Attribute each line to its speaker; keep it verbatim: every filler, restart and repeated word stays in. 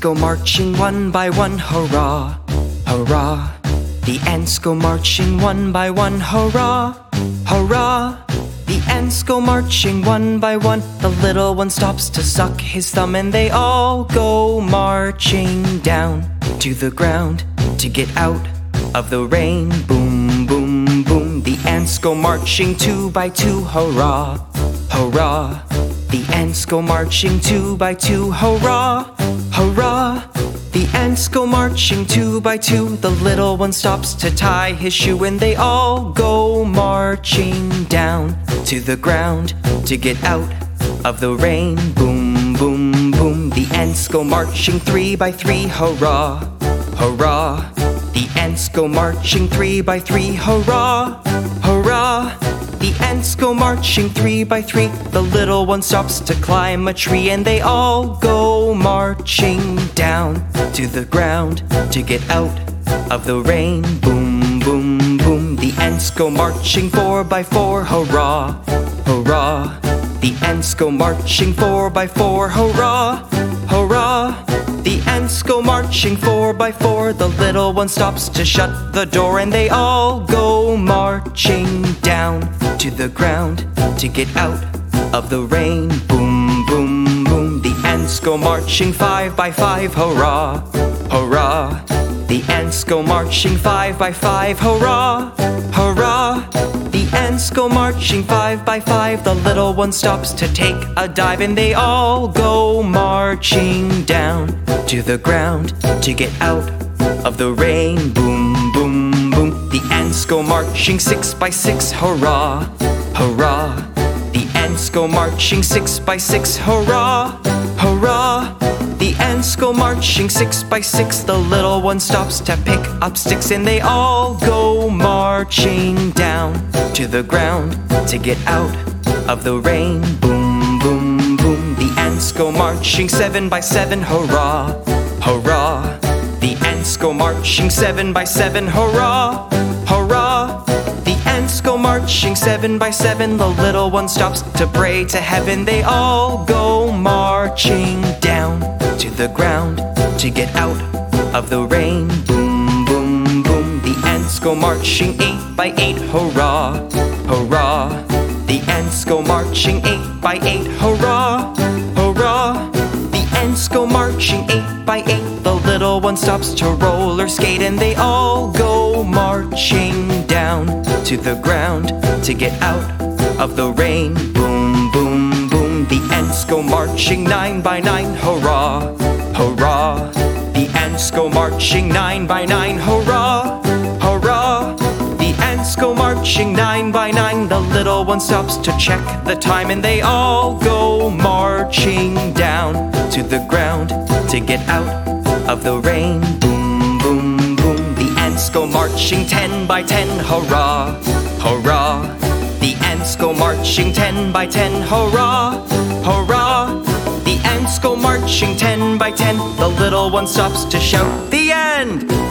Speaker 1: go marching one by one, hurrah, hurrah. The ants go marching one by one, hurrah, hurrah. The ants go marching one by one. The little one stops to suck his thumb, and they all go marching down to the ground to get out of the rain. Boom, boom, boom. The ants go marching two by two, hurrah, hurrah. The ants go marching two by two, hurrah, hurrah. The ants go marching two by two. The little one stops to tie his shoe, and they all go marching down to the ground to get out of the rain. Boom, boom, boom. The ants go marching three by three, hurrah, hurrah. The ants go marching three by three, hurrah, hurrah. The ants go marching three by three. The little one stops to climb a tree, and they all go marching down to the ground to get out of the rain. Boom, boom, boom. The ants go marching four by four, hurrah, hurrah. The ants go marching four by four, hurrah, hurrah. The ants go marching four by four. The little one stops to shut the door, and they all go marching down to the ground to get out of the rain. Boom, boom, boom. The ants go marching five by five, hurrah, hurrah. The ants go marching five by five, hurrah, hurrah. The ants go marching five by five. The little one stops to take a dive, and they all go marching down to the ground to get out of the rain. Boom, boom, boom. The ants go marching six by six, hurrah, hurrah. The ants go marching six by six, hurrah, hurrah. The ants go marching six by six. The little one stops to pick up sticks, and they all go marching down to the ground to get out of the rain. Boom, boom, boom. The ants go marching seven by seven, hurrah, hurrah. The ants go marching seven by seven, hurrah, hurrah. The ants go marching seven by seven. The little one stops to pray to heaven. They all go marching down to the ground to get out of the rain. Boom, boom, boom. The ants go marching eight by eight, hurrah, hurrah. The ants go marching eight by eight, hurrah, hurrah. The ants go marching eight by eight. The little one stops to roller skate, and they all go marching down to the ground to get out of the rain. Boom, boom, boom. The ants go marching nine by nine, hurrah, hurrah. The ants go marching nine by nine, hurrah, hurrah. The ants go marching nine by nine. The little one stops to check the time, and they all go marching down to the ground to get out of the rain. Boom, boom, boom. The ants go marching ten by ten, hurrah, hurrah. The ants go marching ten by ten, hurrah, hurrah. The ants go marching ten by ten. The little one stops to shout, the end!